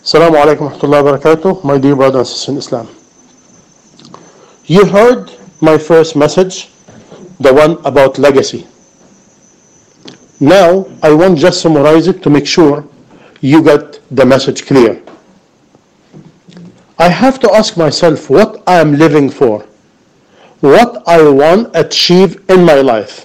Assalamu alaikum wa rahmatullahi wa barakatuh, my dear brothers and sisters in Islam. You heard my first message, the one about legacy. Now, I want just summarize it to make sure you got the message clear. I have to ask myself what I am living for, what I want to achieve in my life,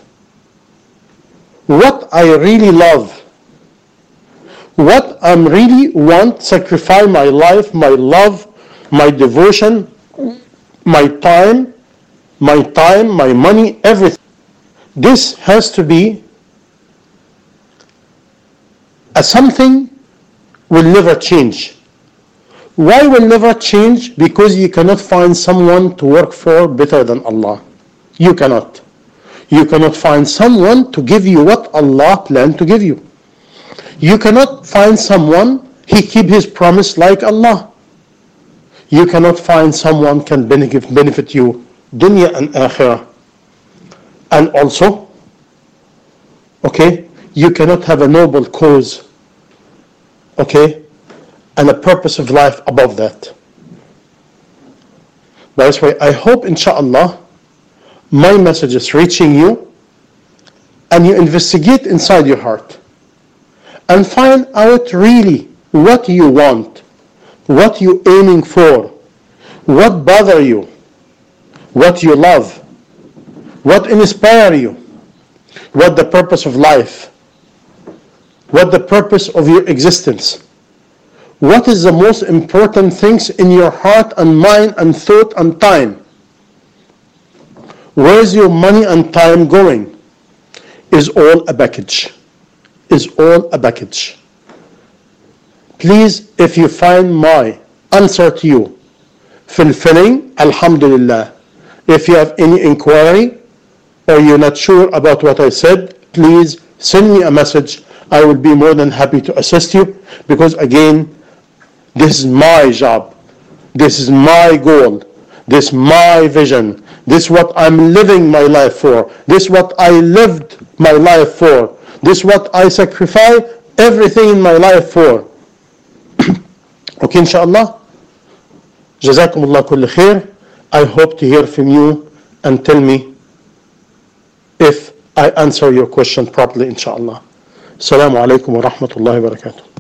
what I really love, what I really want to sacrifice my life, my love, my devotion, my time, my money, everything. This has to be something will never change. Why will never change? Because you cannot find someone to work for better than Allah. You cannot. You cannot find someone to give you what Allah planned to give you. You cannot find someone, he keep his promise like Allah. You cannot find someone can benefit you dunya and akhirah. And also, you cannot have a noble cause, and a purpose of life above that. That's why I hope, inshallah, my message is reaching you, and you investigate inside your heart and find out really what you want, what you're aiming for, what bother you, what you love, what inspire you, what the purpose of life, what the purpose of your existence, what is the most important things in your heart and mind and thought and time. Where is your money and time going? Is all a package. Is all a package. Please, if you find my answer to you fulfilling, alhamdulillah. If you have any inquiry or you're not sure about what I said, please send me a message. I will be more than happy to assist you, because again, this is my job. This is my goal. This is my vision. This is what I'm living my life for. This is what I lived my life for. This is what I sacrifice everything in my life for. Okay, inshallah. Jazakumullah kulli khair. I hope to hear from you and tell me if I answer your question properly, inshallah. Assalamu alaikum wa rahmatullahi wa barakatuh.